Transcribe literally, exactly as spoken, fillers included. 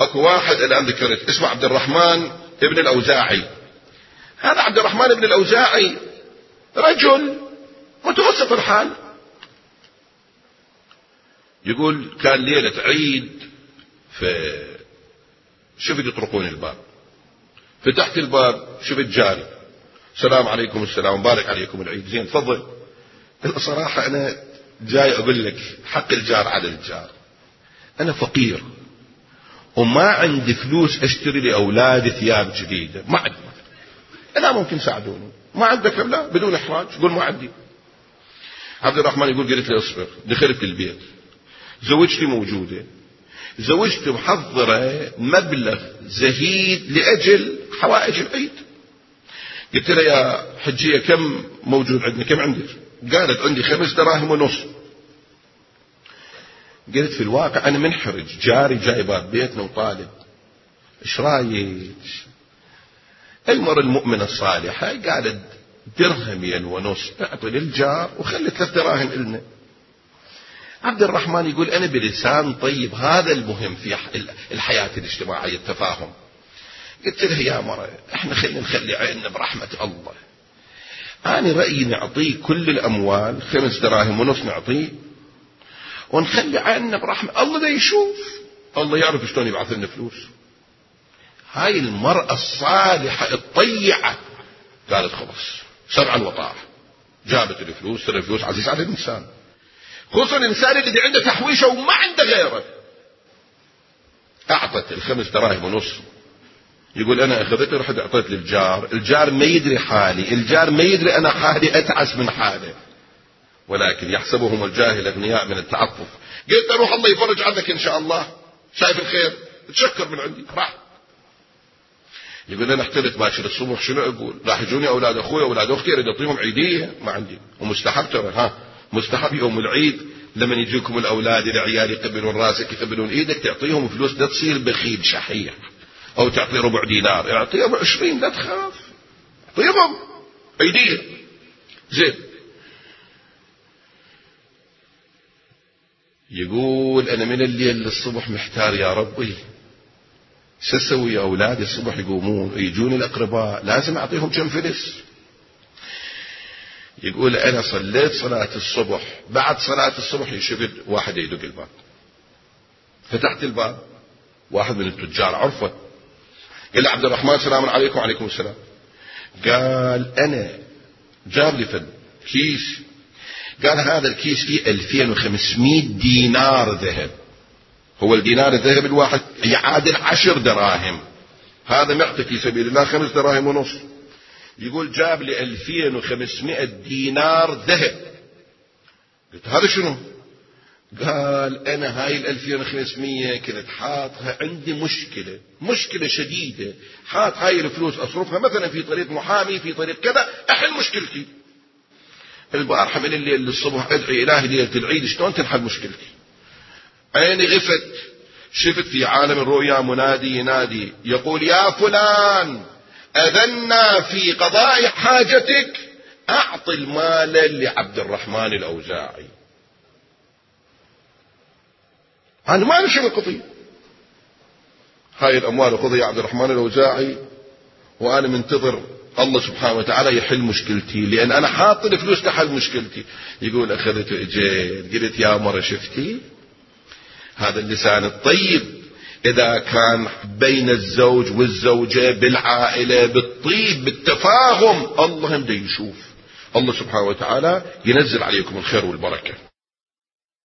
اكو واحد الان ذكرت اسمه عبد الرحمن ابن الاوزاعي. هذا عبد الرحمن ابن الاوزاعي رجل متوسط الحال. يقول كان ليلة عيد، فشفت يطرقون الباب، فتحت الباب شفت جاري، السلام عليكم. السلام، بارك عليكم العيد، زين تفضل. الصراحة أنا جاي أقول لك حق الجار على الجار، أنا فقير وما عندي فلوس أشتري لأولادي ثياب جديدة، ما عندي، أنا ممكن ساعدوني. ما عندك؟ لا، بدون إحراج، قول ما عندي. عبد الرحمن يقول قلت لي اصبر، دخلت البيت، زوجتي موجودة، زوجتي محضرة مبلغ زهيد لأجل حوائج العيد. قلت لها يا حجية كم موجود عندنا، كم عندك؟ قالت عندي خمس دراهم ونص. قلت في الواقع أنا منحرج، جاري جاي باب بيتنا وطالب، ايش رايك؟ المرة المؤمنة الصالحة قالت درهمين ونص اعطي للجار وخلي ثلاث دراهم إلنا. عبد الرحمن يقول أنا بلسان طيب، هذا المهم في الحياة الاجتماعية، التفاهم. قلت له يا مرة احنا خلينا نخلي عيننا برحمة الله، أنا رأيي نعطيه كل الأموال، خمس دراهم ونص نعطيه ونخلي عيننا برحمة الله، ده يشوف، الله يعرف شلون يبعث لنا فلوس. هاي المرأة الصالحة الطيعة قالت خلاص سمعا وطاعة، جابت الفلوس. ترى الفلوس عزيز على الإنسان، خصوصا الإنسان اللي عنده تحويشة وما عنده غيره. أعطت الخمس دراهم ونص. يقول أنا أخذته رحت أعطيت للجار، الجار ما يدري حالي، الجار ما يدري أنا حالي أتعس من حاله، ولكن يحسبهم الجاهل أغنياء من التعفف. قلت أروح الله يفرج عنك إن شاء الله، شايف الخير تشكر من عندي. راح يقول أنا احتلت باكر الصبح، شنو أقول؟ راح يجوني أولاد أخوي أولاد أختي أريد أعطيهم عيدية، ما عندي. ومستحب ترى، ها مستحب يوم العيد لما يجيكم الأولاد العيال يقبلون راسك يقبلون إيدك تعطيهم فلوس، لا تصير بخيل شحيح، أو تعطي ربع دينار، اعطيهم عشرين لا تخاف، اعطيهم عيدية زين. يقول أنا من الليل للصبح محتار يا ربي، سأسوي يا أولادي الصبح يقومون يجون الأقرباء لازم أعطيهم كم فلس. يقول أنا صليت صلاة الصبح، بعد صلاة الصبح يشفت واحد يدق الباب، فتحت الباب، واحد من التجار عرفه، قال عبد الرحمن السلام عليكم. وعليكم السلام. قال أنا جاب لي فد كيس، قال هذا الكيس فيه ألفين وخمسمائة دينار ذهب، هو الدينار الذهب الواحد يعادل عشر دراهم، هذا معطي في سبيل الله خمس دراهم ونص. يقول جاب لي ألفين وخمسمائة دينار ذهب. قلت هذا شنو؟ قال أنا هاي الألفين وخمسمائة كنت حاطها عندي مشكلة مشكلة شديدة، حاط هاي الفلوس أصرفها مثلا في طريق محامي، في طريق كذا، أحل مشكلتي. البارحة من الليل للصبح أدعي إلهي ليلة العيد شلون تنحل مشكلتي. عيني غفت، شفت في عالم الرؤيا منادي ينادي يقول يا فلان أذنا في قضاء حاجتك، أعط المال لعبد الرحمن الأوزاعي. أنا ما نشوف القضية، هاي الأموال خذها يا عبد الرحمن الأوزاعي، وأنا منتظر الله سبحانه وتعالى يحل مشكلتي، لأن أنا حاط الفلوس تحل مشكلتي. يقول أخذته إجيت قلت يا مرة شفتي هذا اللسان الطيب إذا كان بين الزوج والزوجة بالعائلة بالطيب بالتفاهم، الله هم دا يشوف، الله سبحانه وتعالى ينزل عليكم الخير والبركة.